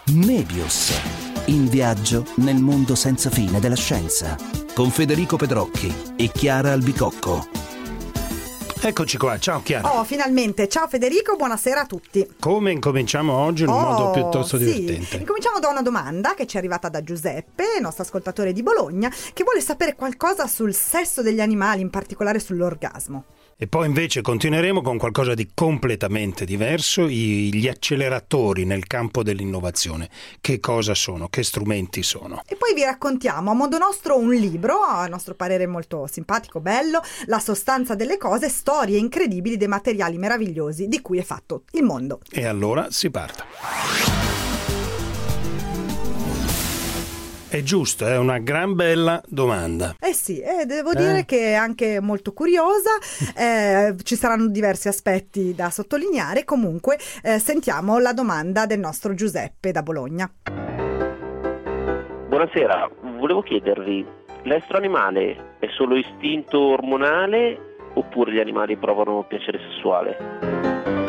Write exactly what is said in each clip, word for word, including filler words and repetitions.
Nebius, in viaggio nel mondo senza fine della scienza, con Federico Pedrocchi e Chiara Albicocco. Eccoci qua, ciao Chiara. Oh, finalmente, ciao Federico, buonasera a tutti. Come incominciamo oggi in un oh, modo piuttosto sì. divertente? Incominciamo da una domanda che ci è arrivata da Giuseppe, nostro ascoltatore di Bologna, che vuole sapere qualcosa sul sesso degli animali, in particolare sull'orgasmo. E poi invece continueremo con qualcosa di completamente diverso, i, gli acceleratori nel campo dell'innovazione. Che cosa sono? Che strumenti sono? E poi vi raccontiamo a modo nostro un libro, a nostro parere molto simpatico, bello, La sostanza delle cose, storie incredibili dei materiali meravigliosi di cui è fatto il mondo. E allora si parta. È giusto, è una gran bella domanda. Eh sì, eh, devo eh. dire che è anche molto curiosa, eh, ci saranno diversi aspetti da sottolineare. Comunque eh, sentiamo la domanda del nostro Giuseppe da Bologna. Buonasera, volevo chiedervi, l'estro animale è solo istinto ormonale oppure gli animali provano piacere sessuale?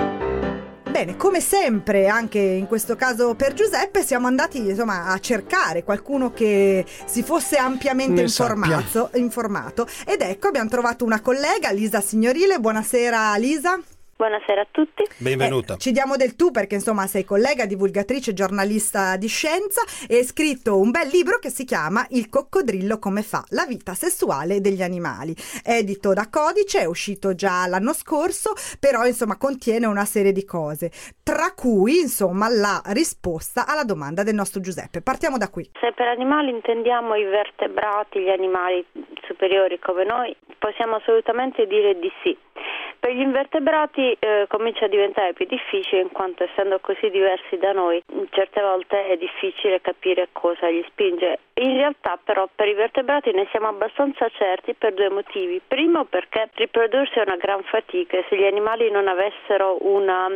Bene, come sempre, anche in questo caso per Giuseppe, siamo andati insomma a cercare qualcuno che si fosse ampiamente informato, informato ed ecco abbiamo trovato una collega, Lisa Signorile. Buonasera Lisa. Buonasera a tutti. Benvenuta. Eh, ci diamo del tu perché insomma sei collega, divulgatrice, giornalista di scienza e hai scritto un bel libro che si chiama Il coccodrillo come fa la vita sessuale degli animali. Edito da Codice, è uscito già l'anno scorso, però insomma contiene una serie di cose, tra cui insomma la risposta alla domanda del nostro Giuseppe. Partiamo da qui. Se per animali intendiamo i vertebrati, gli animali superiori come noi, possiamo assolutamente dire di sì. Per gli invertebrati eh, comincia a diventare più difficile in quanto essendo così diversi da noi certe volte è difficile capire cosa li spinge. In realtà però per i vertebrati ne siamo abbastanza certi per due motivi. Primo perché riprodursi è una gran fatica e se gli animali non avessero una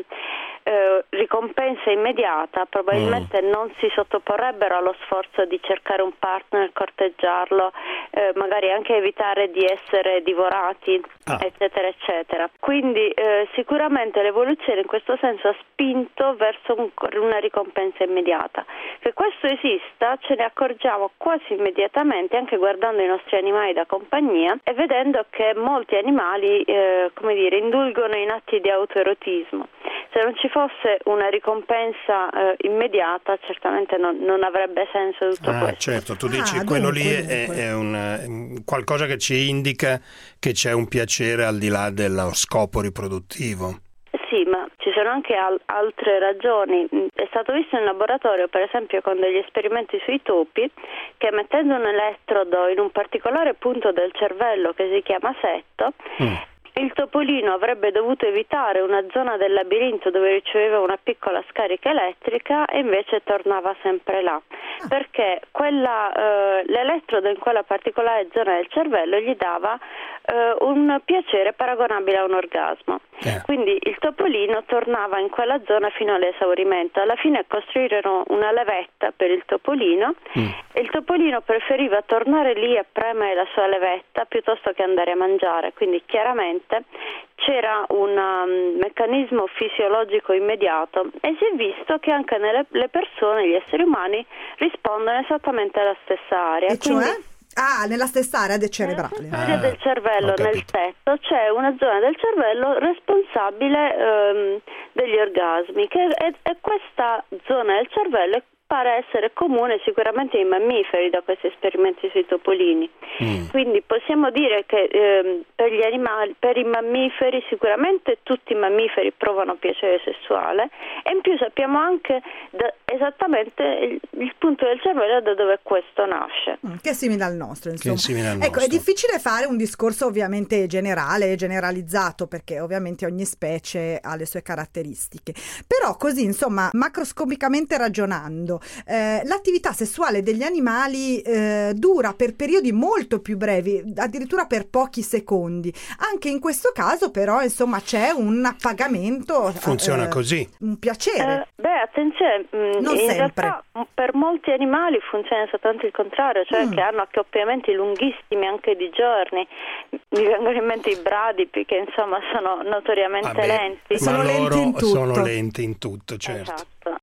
eh, ricompensa immediata probabilmente mm. non si sottoporrebbero allo sforzo di cercare un partner, corteggiarlo, eh, magari anche evitare di essere divorati, ah. eccetera eccetera. Quindi eh, sicuramente l'evoluzione in questo senso ha spinto verso un, una ricompensa immediata. Che questo esista ce ne accorgiamo quasi immediatamente anche guardando i nostri animali da compagnia e vedendo che molti animali eh, come dire, indulgono in atti di autoerotismo. Se non ci fosse una ricompensa eh, immediata certamente non, non avrebbe senso tutto ah, questo. Certo, tu dici ah, quello dunque, lì è, dunque. è un, qualcosa che ci indica che c'è un piacere al di là dello scopo riproduttivo. Sì, ma ci sono anche al- altre ragioni. È stato visto in laboratorio, per esempio, con degli esperimenti sui topi, che mettendo un elettrodo in un particolare punto del cervello che si chiama setto, mm. il topolino avrebbe dovuto evitare una zona del labirinto dove riceveva una piccola scarica elettrica e invece tornava sempre là, perché quella, eh, l'elettrodo in quella particolare zona del cervello gli dava eh, un piacere paragonabile a un orgasmo. Yeah. Quindi il topolino tornava in quella zona fino all'esaurimento. Alla fine costruirono una levetta per il topolino mm. e il topolino preferiva tornare lì a premere la sua levetta piuttosto che andare a mangiare. Quindi chiaramente c'era un um, meccanismo fisiologico immediato e si è visto che anche nelle le persone, gli esseri umani, rispondono esattamente alla stessa area. E Quindi, cioè? Ah, nella stessa area del cerebrale. Nella area ah, del cervello, nel setto, c'è una zona del cervello responsabile ehm, degli orgasmi, che è, è questa zona del cervello pare essere comune sicuramente ai mammiferi da questi esperimenti sui topolini. Mm. Quindi possiamo dire che ehm, per gli animali, per i mammiferi sicuramente tutti i mammiferi provano piacere sessuale e in più sappiamo anche da, esattamente il, il punto del cervello da dove questo nasce. Mm, che è simile al nostro, insomma. Che è simile al ecco, nostro. È difficile fare un discorso ovviamente generale, generalizzato, perché ovviamente ogni specie ha le sue caratteristiche. Però così, insomma, macroscopicamente ragionando, Eh, l'attività sessuale degli animali eh, dura per periodi molto più brevi, addirittura per pochi secondi. Anche in questo caso però insomma c'è un appagamento, funziona eh, così, un piacere. Eh, beh, attenzione, mh, non in sempre. realtà per molti animali funziona esattamente il contrario, cioè mm. che hanno accoppiamenti lunghissimi anche di giorni. Mi vengono in mente i bradipi che insomma sono notoriamente Vabbè, lenti. ma sono loro lenti in tutto. sono lenti in tutto, certo. Esatto. Ci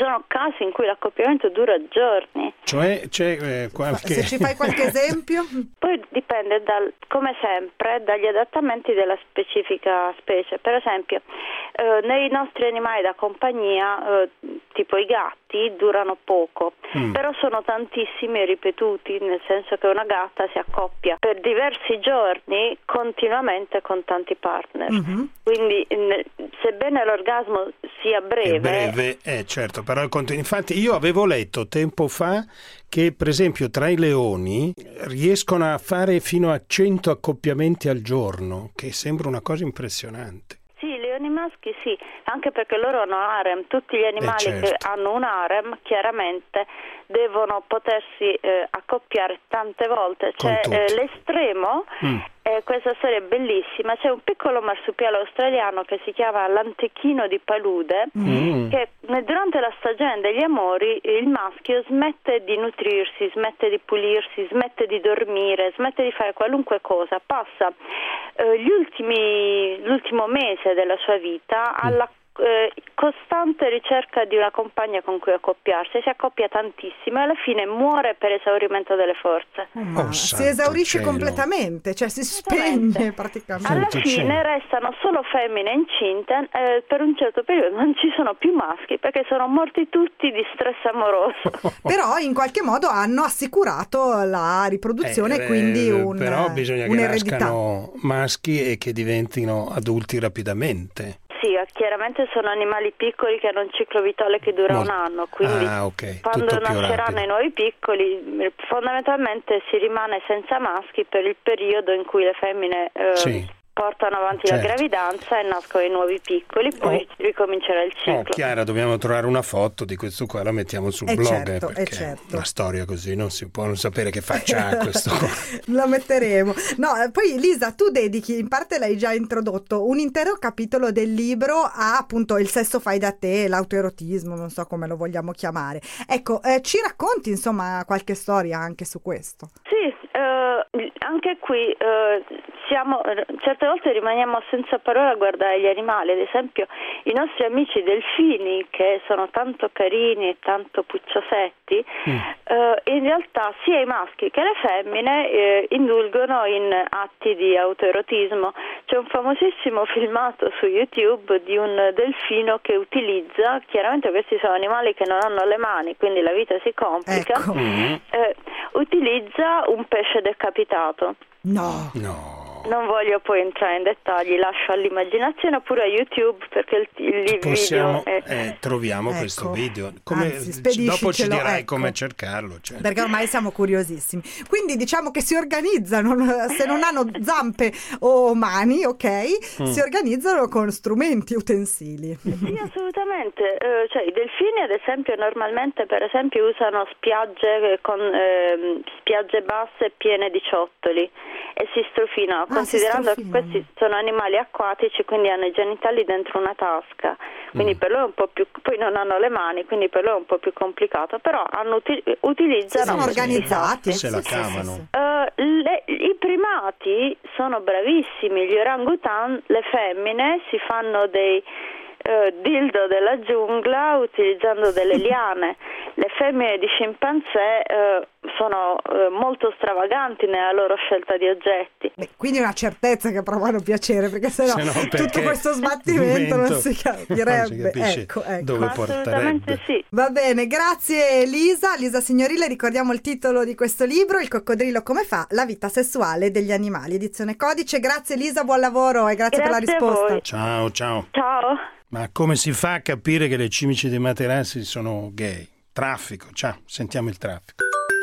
sono casi in cui l'accoppiamento dura giorni. Cioè c'è eh, qualche... Se ci fai qualche esempio? Poi dipende, dal, come sempre, dagli adattamenti della specifica specie. Per esempio, eh, nei nostri animali da compagnia, eh, tipo i gatti, durano poco, mm. però sono tantissimi e ripetuti, nel senso che una gatta si accoppia per diversi giorni continuamente con tanti partner. Mm-hmm. Quindi, sebbene l'orgasmo sia breve... È breve, eh, certo, però infatti io avevo letto tempo fa che per esempio tra i leoni riescono a fare fino a cento accoppiamenti al giorno, che sembra una cosa impressionante. Sì, i leoni maschi sì, anche perché loro hanno harem, tutti gli animali eh certo. che hanno un harem chiaramente devono potersi eh, accoppiare tante volte, cioè eh, l'estremo, mm. eh, questa storia è bellissima, c'è un piccolo marsupiale australiano che si chiama l'antechino di palude, mm. che durante la stagione degli amori il maschio smette di nutrirsi, smette di pulirsi, smette di dormire, smette di fare qualunque cosa, passa eh, gli ultimi, l'ultimo mese della sua vita mm. alla Eh, costante ricerca di una compagna con cui accoppiarsi, si accoppia tantissimo e alla fine muore per esaurimento delle forze. Oh, oh, si esaurisce cielo. completamente, cioè si spegne praticamente. Alla Santo fine cielo. restano solo femmine incinte, eh, per un certo periodo non ci sono più maschi perché sono morti tutti di stress amoroso. Però in qualche modo hanno assicurato la riproduzione, eh, quindi un, però bisogna un'eredità. Che nascano maschi e che diventino adulti rapidamente. Sì, chiaramente sono animali piccoli che hanno un ciclo vitale che dura Molto. un anno, quindi ah, okay. quando Tutto nasceranno i nuovi piccoli fondamentalmente si rimane senza maschi per il periodo in cui le femmine eh, sì. portano avanti certo. la gravidanza e nascono i nuovi piccoli, poi oh. ricomincerà il ciclo. Oh, Chiara, dobbiamo trovare una foto di questo qua, la mettiamo sul è blog, certo, perché certo. una storia così non si può non sapere che faccia ha questo qua. La metteremo. No, poi Lisa, tu dedichi, in parte l'hai già introdotto, un intero capitolo del libro a appunto il sesso fai da te, l'autoerotismo, non so come lo vogliamo chiamare. Ecco, eh, ci racconti insomma qualche storia anche su questo? Sì, eh, anche qui eh, siamo certe volte rimaniamo senza parole a guardare gli animali, ad esempio i nostri amici delfini che sono tanto carini e tanto pucciosetti, mm. eh, in realtà sia i maschi che le femmine eh, indulgono in atti di autoerotismo. C'è un famosissimo filmato su YouTube di un delfino che utilizza, chiaramente questi sono animali che non hanno le mani, quindi la vita si complica, ecco. eh, utilizza un pesce decapitato. No, no. Non voglio poi entrare in dettagli, lascio all'immaginazione oppure a YouTube perché il, il Possiamo, video è... eh, troviamo ecco. questo video. Come, Anzi, dopo ci dirai ecco. come cercarlo. Certo. Perché ormai siamo curiosissimi. Quindi diciamo che si organizzano, se non hanno zampe o mani, ok, mm. si organizzano con strumenti, utensili. Sì, assolutamente. Eh, cioè, i delfini ad esempio normalmente per esempio usano spiagge con eh, spiagge basse piene di ciottoli e si strofinano, ah, considerando si strofinano. Che questi sono animali acquatici, quindi hanno i genitali dentro una tasca, quindi mm. per loro è un po' più, poi non hanno le mani, quindi per loro è un po' più complicato, però hanno uti- utilizzano si sono organizzati, se la sì, cavano. Sì, sì, sì. Uh, le, i primati sono bravissimi, gli orangutan, le femmine si fanno dei Uh, dildo della giungla utilizzando delle liane. Le femmine di scimpanzé uh, sono uh, molto stravaganti nella loro scelta di oggetti. Beh, quindi una certezza che provano piacere, perché sennò se no, tutto questo sbattimento non si capirebbe. Non si ecco, ecco. dove porterebbe. Sì. Va bene, grazie Lisa. Lisa Signorile, ricordiamo il titolo di questo libro, Il coccodrillo come fa? La vita sessuale degli animali, edizione Codice. Grazie Lisa, buon lavoro e grazie, grazie per la risposta. Ciao, ciao. Ciao. Ma come si fa a capire che le cimici dei materassi sono gay? Traffico, ciao, sentiamo il traffico.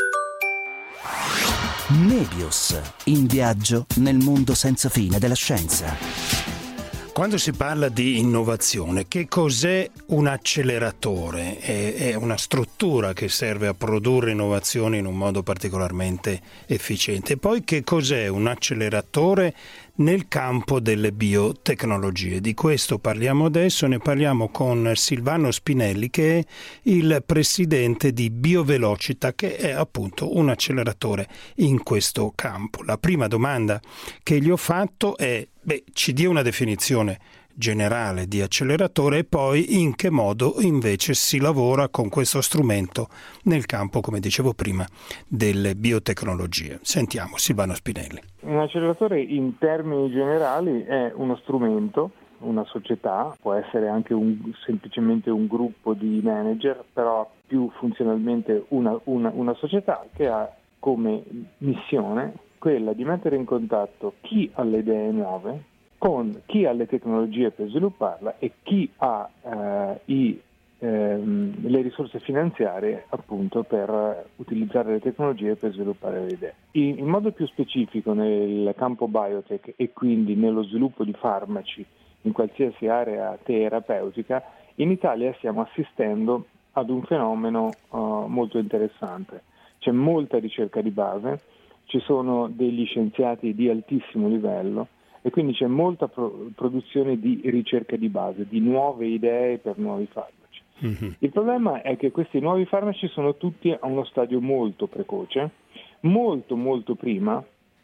Nebius, in viaggio nel mondo senza fine della scienza. Quando si parla di innovazione, che cos'è un acceleratore? È, è una struttura che serve a produrre innovazioni in un modo particolarmente efficiente. Poi che cos'è un acceleratore nel campo delle biotecnologie? Di questo parliamo adesso, ne parliamo con Silvano Spinelli, che è il presidente di BioVelocita, che è appunto un acceleratore in questo campo. La prima domanda che gli ho fatto è: beh, ci dia una definizione generale di acceleratore e poi in che modo invece si lavora con questo strumento nel campo, come dicevo prima, delle biotecnologie. Sentiamo Silvano Spinelli. Un acceleratore in termini generali è uno strumento, una società, può essere anche un, semplicemente un gruppo di manager, però più funzionalmente una, una, una società che ha come missione quella di mettere in contatto chi ha le idee nuove con chi ha le tecnologie per svilupparla e chi ha eh, i, ehm, le risorse finanziarie appunto per utilizzare le tecnologie per sviluppare le idee. In, in modo più specifico nel campo biotech e quindi nello sviluppo di farmaci in qualsiasi area terapeutica, in Italia stiamo assistendo ad un fenomeno uh, molto interessante. C'è molta ricerca di base, ci sono degli scienziati di altissimo livello e quindi c'è molta pro- produzione di ricerca di base, di nuove idee per nuovi farmaci. Mm-hmm. Il problema è che questi nuovi farmaci sono tutti a uno stadio molto precoce, molto molto prima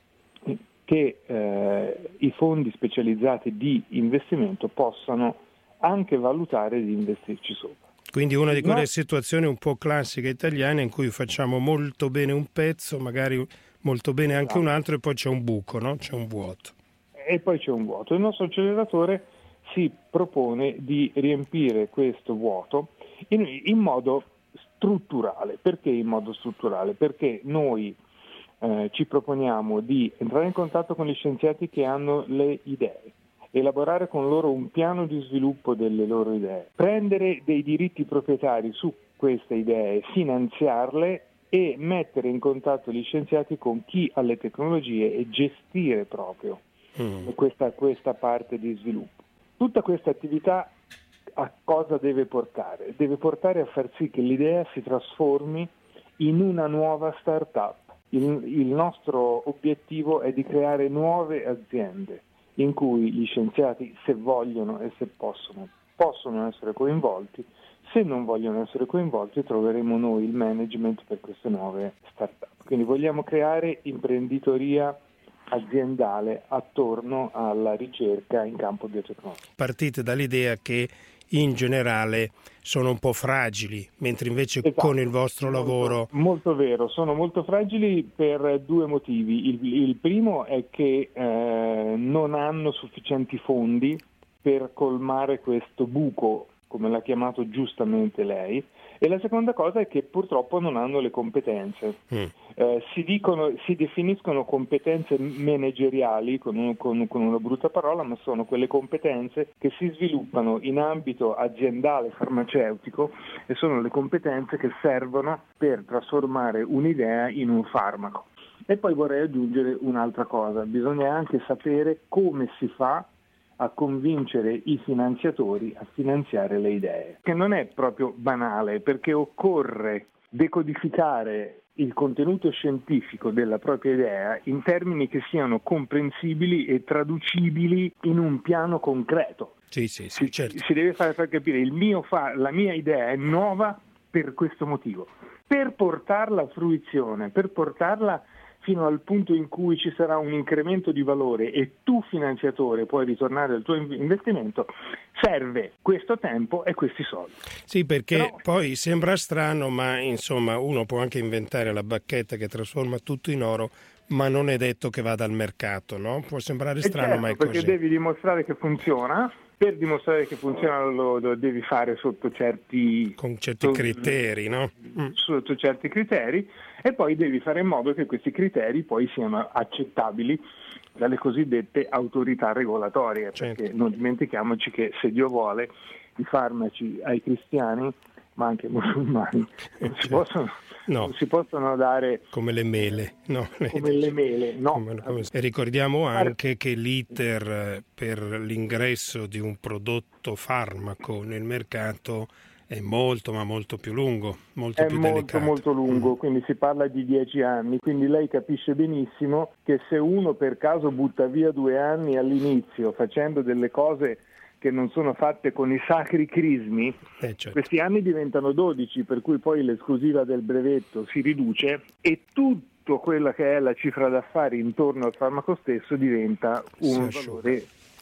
che eh, i fondi specializzati di investimento possano anche valutare di investirci sopra. Quindi una di quelle no. situazioni un po' classiche italiane in cui facciamo molto bene un pezzo, magari molto bene anche un altro e poi c'è un buco, no? C'è un vuoto. E poi c'è un vuoto. Il nostro acceleratore si propone di riempire questo vuoto in, in modo strutturale. Perché in modo strutturale? Perché noi eh, ci proponiamo di entrare in contatto con gli scienziati che hanno le idee, elaborare con loro un piano di sviluppo delle loro idee, prendere dei diritti proprietari su queste idee, finanziarle e mettere in contatto gli scienziati con chi ha le tecnologie e gestire proprio mm. questa, questa parte di sviluppo. Tutta questa attività a cosa deve portare? Deve portare a far sì che l'idea si trasformi in una nuova start-up. Il, il nostro obiettivo è di creare nuove aziende in cui gli scienziati, se vogliono e se possono, possono essere coinvolti. Se non vogliono essere coinvolti, troveremo noi il management per queste nuove start-up. Quindi vogliamo creare imprenditoria aziendale attorno alla ricerca in campo biotecnologico. Partite dall'idea che in generale sono un po' fragili, mentre invece esatto. con il vostro molto, lavoro... Molto vero, sono molto fragili per due motivi. Il, il primo è che eh, non hanno sufficienti fondi per colmare questo buco, come l'ha chiamato giustamente lei, e la seconda cosa è che purtroppo non hanno le competenze. Mm. Eh, si dicono, si definiscono competenze manageriali con, un, con, con una brutta parola, ma sono quelle competenze che si sviluppano in ambito aziendale farmaceutico e sono le competenze che servono per trasformare un'idea in un farmaco. E poi vorrei aggiungere un'altra cosa, bisogna anche sapere come si fa a convincere i finanziatori a finanziare le idee, che non è proprio banale, perché occorre decodificare il contenuto scientifico della propria idea in termini che siano comprensibili e traducibili in un piano concreto. Sì, sì, sì, si, certo. si deve far capire il mio fa, la mia idea è nuova per questo motivo. Per portarla a fruizione, per portarla fino al punto in cui ci sarà un incremento di valore e tu finanziatore puoi ritornare al tuo investimento, serve questo tempo e questi soldi. Sì, perché Però... poi sembra strano, ma insomma uno può anche inventare la bacchetta che trasforma tutto in oro, ma non è detto che vada al mercato, no? Può sembrare strano, certo, ma è perché così. Devi dimostrare che funziona. Per dimostrare che funziona lo, lo devi fare sotto certi con certi so, criteri, no? Mm. Sotto certi criteri, e poi devi fare in modo che questi criteri poi siano accettabili dalle cosiddette autorità regolatorie, certo. Perché non dimentichiamoci che se Dio vuole i farmaci ai cristiani, ma anche ai musulmani, non si possono, no. non si possono dare come le mele, no? Come le mele, no. Come, come... E ricordiamo anche che l'iter per l'ingresso di un prodotto farmaco nel mercato è molto ma molto più lungo, molto è più molto delicato. molto lungo, mm. quindi si parla di dieci anni, quindi lei capisce benissimo che se uno per caso butta via due anni all'inizio facendo delle cose che non sono fatte con i sacri crismi, eh, certo. questi anni diventano dodici, per cui poi l'esclusiva del brevetto si riduce e tutto quella che è la cifra d'affari intorno al farmaco stesso diventa un valore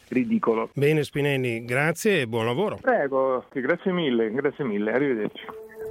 ridicolo. Bene Spinelli, grazie e buon lavoro. Prego, grazie mille, grazie mille, arrivederci.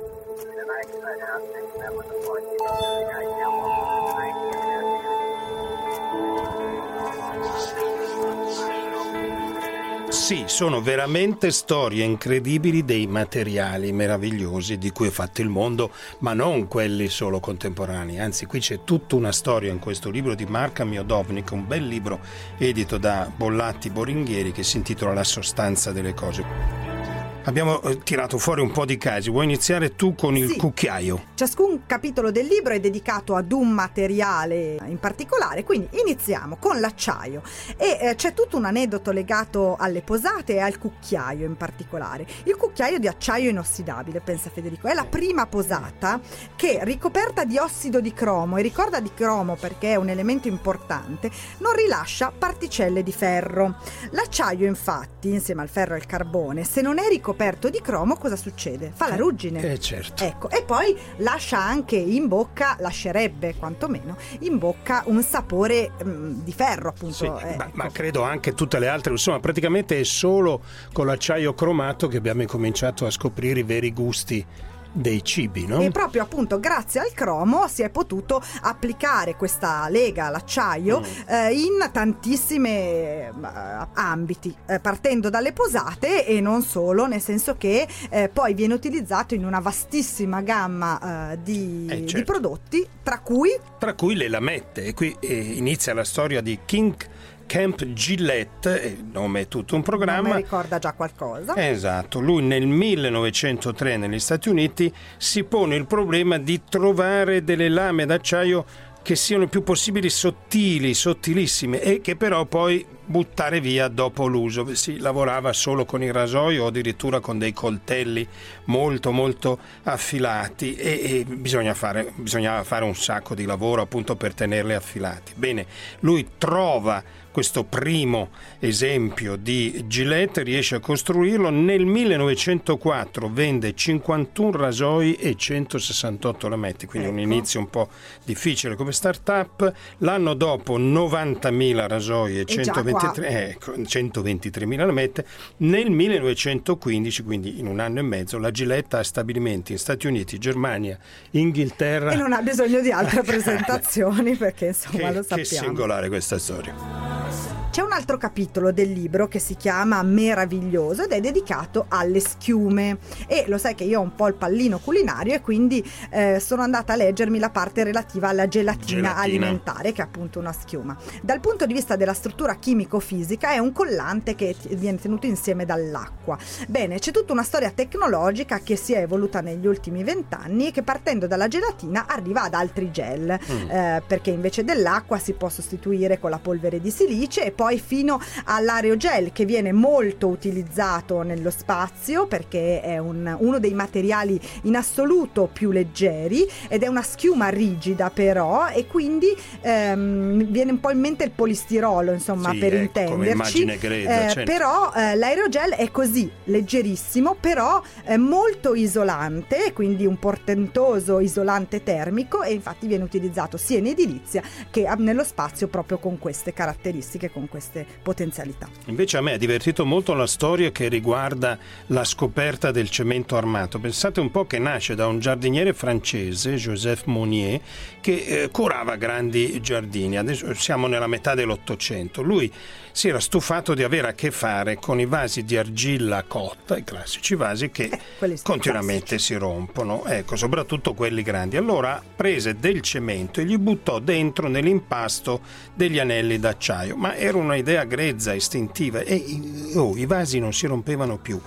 Sì, sono veramente storie incredibili dei materiali meravigliosi di cui è fatto il mondo, ma non quelli solo contemporanei. Anzi, qui c'è tutta una storia in questo libro di Marka Miodownik, un bel libro edito da Bollatti Boringhieri che si intitola La sostanza delle cose. Abbiamo tirato fuori un po' di casi. Vuoi iniziare tu con il sì. cucchiaio? Ciascun capitolo del libro è dedicato ad un materiale in particolare, quindi iniziamo con l'acciaio. E eh, c'è tutto un aneddoto legato alle posate e al cucchiaio in particolare. Il cucchiaio di acciaio inossidabile, pensa Federico, è la prima posata che, ricoperta di ossido di cromo, e ricorda di cromo perché è un elemento importante, non rilascia particelle di ferro. L'acciaio, infatti, insieme al ferro e al carbone, se non è ricoperto di cromo, cosa succede? Fa la ruggine. Eh certo. Ecco, e poi lascia anche in bocca, lascerebbe quantomeno in bocca un sapore mh, di ferro, appunto. Sì, eh, ma, ecco. ma credo anche tutte le altre, insomma, praticamente è solo con l'acciaio cromato che abbiamo incominciato a scoprire i veri gusti dei cibi, no? E proprio appunto grazie al cromo si è potuto applicare questa lega all'acciaio mm. eh, in tantissimi eh, ambiti, eh, partendo dalle posate e non solo, nel senso che eh, poi viene utilizzato in una vastissima gamma eh, di, eh, certo. di prodotti, tra cui tra cui le lamette. E qui eh, inizia la storia di King Camp Gillette, il nome è tutto un programma. Mi ricorda già qualcosa. Esatto, lui nel millenovecentotre negli Stati Uniti si pone il problema di trovare delle lame d'acciaio che siano il più possibile sottili, sottilissime, e che però poi buttare via dopo l'uso. Si lavorava solo con il rasoio o addirittura con dei coltelli molto molto affilati e, e bisogna fare, bisognava fare un sacco di lavoro appunto per tenerle affilati. Bene, lui trova questo primo esempio di Gillette, riesce a costruirlo. Nel millenovecentoquattro vende cinquantuno rasoi e centosessantotto lamette, quindi ecco. Un inizio un po' difficile come start-up. L'anno dopo novantamila rasoi e, e centoventitré, ecco, centoventitremila lamette. Nel millenovecentoquindici, quindi in un anno e mezzo, la Gillette ha stabilimenti in Stati Uniti, Germania, Inghilterra. E non ha bisogno di altre presentazioni perché insomma che, lo sappiamo. Che singolare questa storia. C'è un altro capitolo del libro che si chiama Meraviglioso ed è dedicato alle schiume, e lo sai che io ho un po' il pallino culinario e quindi eh, sono andata a leggermi la parte relativa alla gelatina, gelatina alimentare, che è appunto una schiuma. Dal punto di vista della struttura chimico-fisica è un collante che t- viene tenuto insieme dall'acqua. Bene, c'è tutta una storia tecnologica che si è evoluta negli ultimi vent'anni e che, partendo dalla gelatina, arriva ad altri gel, mm. eh, perché invece dell'acqua si può sostituire con la polvere di silice, e poi fino all'aerogel, che viene molto utilizzato nello spazio perché è un, uno dei materiali in assoluto più leggeri ed è una schiuma rigida però, e quindi ehm, viene un po' in mente il polistirolo, insomma, sì, per ecco, intenderci, come immagine grezza, eh, certo. Però eh, l'aerogel è così leggerissimo, però eh, molto isolante, quindi un portentoso isolante termico, e infatti viene utilizzato sia in edilizia che nello spazio proprio con queste caratteristiche, con queste potenzialità. Invece a me ha divertito molto la storia che riguarda la scoperta del cemento armato. Pensate un po' che nasce da un giardiniere francese, Joseph Monnier, che eh, curava grandi giardini. Adesso siamo nella metà dell'Ottocento. Lui si era stufato di avere a che fare con i vasi di argilla cotta, i classici vasi che eh, continuamente classici. si rompono, ecco, soprattutto quelli grandi. Allora prese del cemento e gli buttò dentro nell'impasto degli anelli d'acciaio, ma era una idea grezza, istintiva, e oh, i vasi non si rompevano più.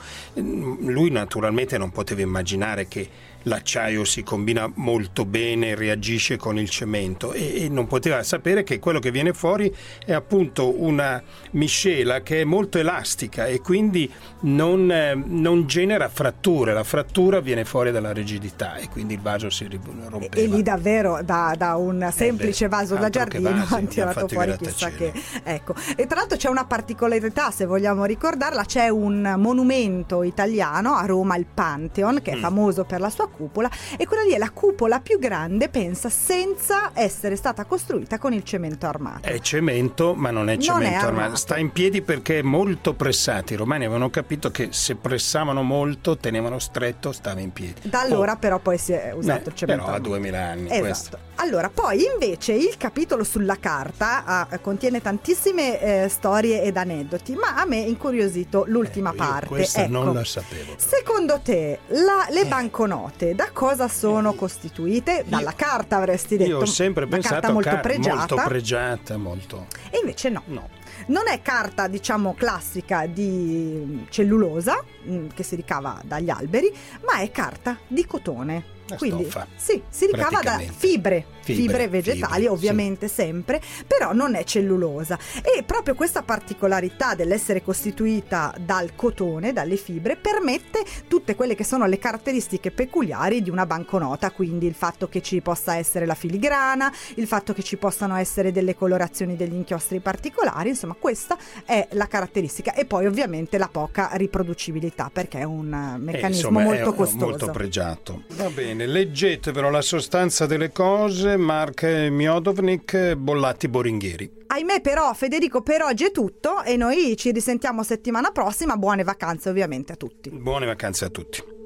Lui naturalmente non poteva immaginare che l'acciaio si combina molto bene, reagisce con il cemento, e, e non poteva sapere che quello che viene fuori è appunto una miscela che è molto elastica e quindi non, eh, non genera fratture. La frattura viene fuori dalla rigidità e quindi il vaso si rompeva. E, e lì davvero da, da un semplice eh beh, vaso da giardino vasi, hanno tirato fuori chissà che. Ecco, E tra l'altro c'è una particolarità, se vogliamo ricordarla, c'è un monumento italiano a Roma, il Pantheon, che è mm. famoso per la sua cupola, e quella lì è la cupola più grande, pensa, senza essere stata costruita con il cemento armato. È cemento, ma non è cemento non è armato. armato. Sta in piedi perché è molto pressato. I romani avevano capito che se pressavano molto, tenevano stretto, stava in piedi. Da allora oh. però poi si è usato eh, il cemento però armato. ha duemila anni. Esatto. Questo. Allora, poi invece il capitolo sulla carta ah, contiene tantissime eh, storie ed aneddoti, ma a me è incuriosito l'ultima eh, parte. Questa ecco, non la sapevo. Secondo te la, le eh. banconote da cosa sono costituite? Dalla io, carta, avresti detto. Io ho sempre una pensato carta molto car- pregiata. molto pregiata, molto. E invece no. No. Non è carta, diciamo, classica di cellulosa che si ricava dagli alberi, ma è carta di cotone. La Quindi stoffa, sì, si ricava da fibre, fibre, fibre vegetali, fibre, ovviamente sì. sempre, però non è cellulosa. E proprio questa particolarità dell'essere costituita dal cotone, dalle fibre, permette tutte quelle che sono le caratteristiche peculiari di una banconota, quindi il fatto che ci possa essere la filigrana, il fatto che ci possano essere delle colorazioni, degli inchiostri particolari, insomma questa è la caratteristica. E poi ovviamente la poca riproducibilità, perché è un meccanismo eh, insomma, molto è costoso. Molto pregiato. Va bene. Leggete però la sostanza delle cose, Mark Miodovnik, Bollatti Boringhieri. Ahimè però, Federico, per oggi è tutto e noi ci risentiamo settimana prossima. Buone vacanze ovviamente a tutti. Buone vacanze a tutti.